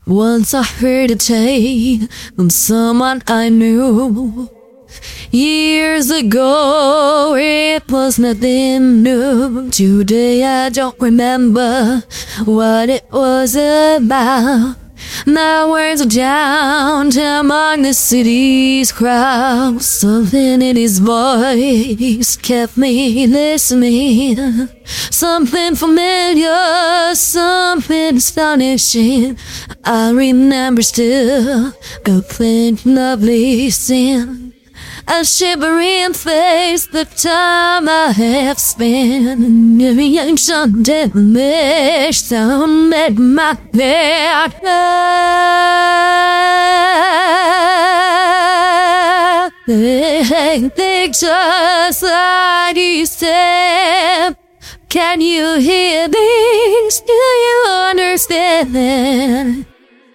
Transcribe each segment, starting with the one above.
Once I heard a tale from someone I knew. Years ago, it was nothing new. Today I don't remember what it was about. My words are drowned among the city's crowd. Something in his voice kept me listening. Something familiar, something astonishing. I remember still the plain lovely scene. A shivering face, the time I have spent in the ancient damaged sound made my head. Pictures I descend. Can you hear this? Do you understand?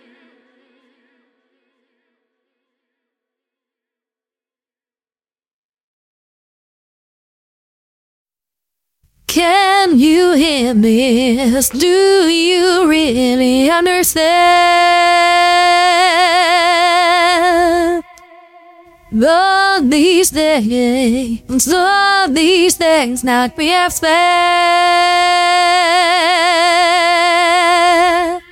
Can you hear this? Do you really understand? All these days not we have spent.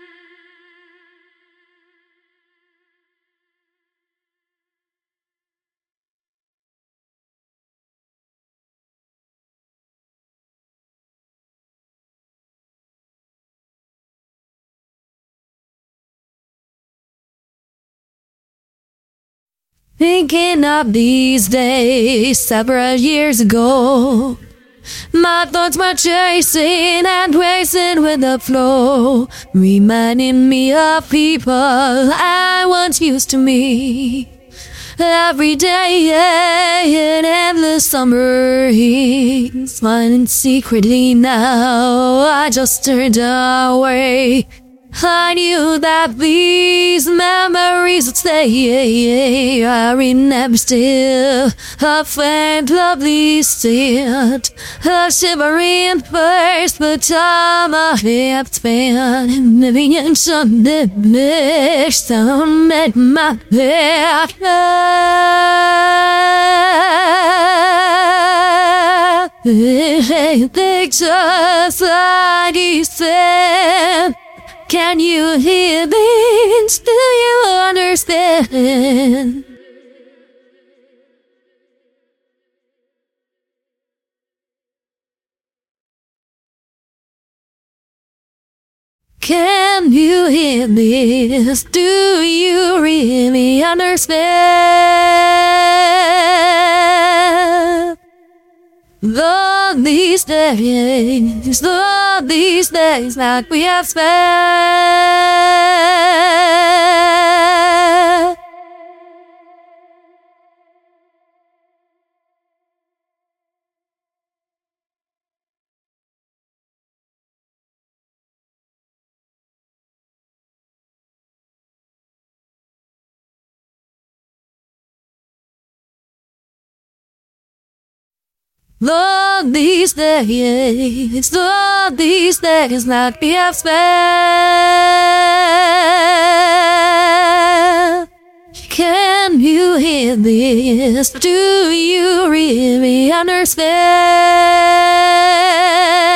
Thinking of these days several years ago, my thoughts were chasing and racing with the flow, reminding me of people I once used to meet. Every day in endless summer heat, smiling secretly now, I just turned away. I knew that these memories would stay. I remember still a faint lovely scent, a shivering face, the time I have spent in the ancient damaged sound made my head. Pictures I descend. Can you hear this? Do you understand? Can you hear this? Do you really understand? All these days that we have spent. All these days that we have spent. Can you hear this? Do you really understand?